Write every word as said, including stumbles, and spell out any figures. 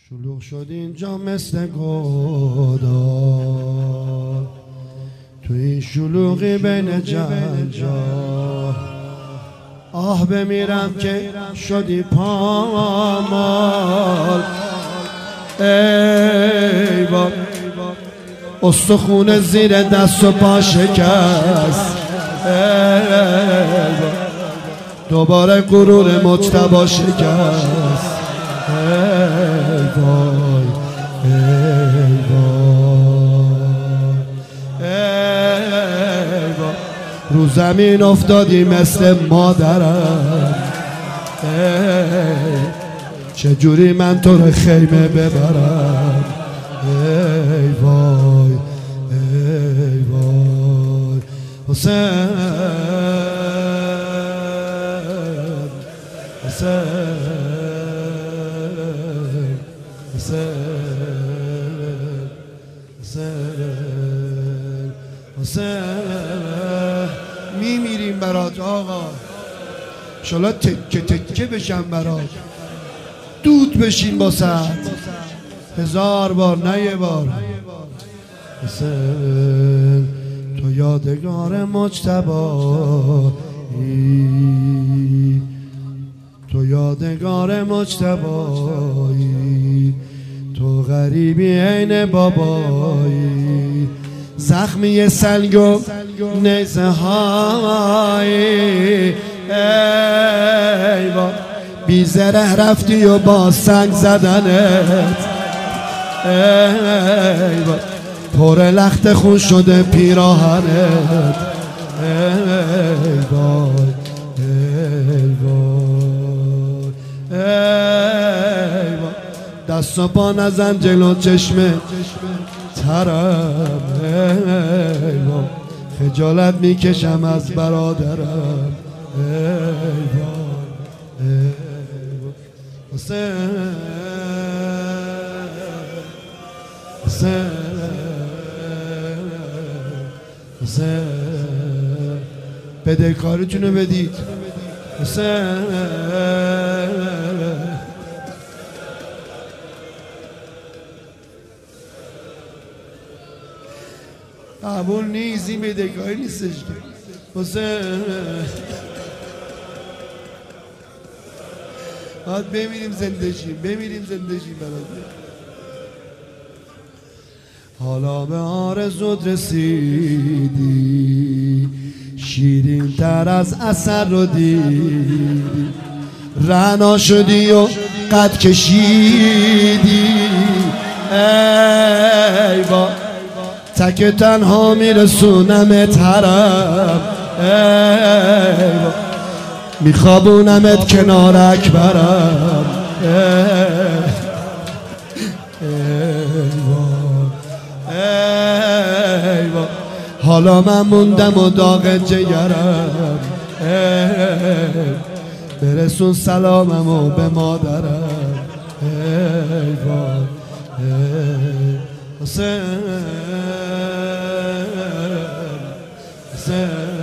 شلوغ شد اینجا مثل گودال، تو این شلوغی بین جنجال. آه بمیرم که شدی پامال، ای با استخون زیر دست و پا شکست. ای با دوباره غرور مجتبی شکست. ای وای ای وای ای وای، رو زمین افتادی مثل مادرم. ای چجوری من تو رو خیمه ببرم. ای وای ای وای حسین حسین حسین حسین حسین، میمیریم برات آقا، انشالله تکه تکه بشم برات، دود بشین با سعد هزار بار نه یه بار. حسین تو یادگار مجتبی، تو یادگار مجتبی، تو غریبی عین بابایی، زخمی سنگ و نیزه های. ای با بی زره رفتی و با سنگ زدنت. ای با پر لخت خون شده پیراهنت. ای وای ای وای ای وای، دست و پا نزن جلو چشم ترم. ای وای خجالت میکشم از برادرم. ای وای ای وای حسین حسین حسین، بدهکاریتونو بدید. حسین قبول نیست، این بدهکاری نیستش که. حسین باید بمیریم زنده شیم، بمیریم زنده شیم برادر. حالا به آرزوت رسیدی، شیرین تر از عسل رو دیدی، رعنا شدی و قد کشیدی. ای با تک تنها میرسونمت حرم. ای با میخوابونمت کنار اکبرم. ای با حالا من موندم و داغ جگرم. برسون سلاممو به مادرم. ای وای حسین حسین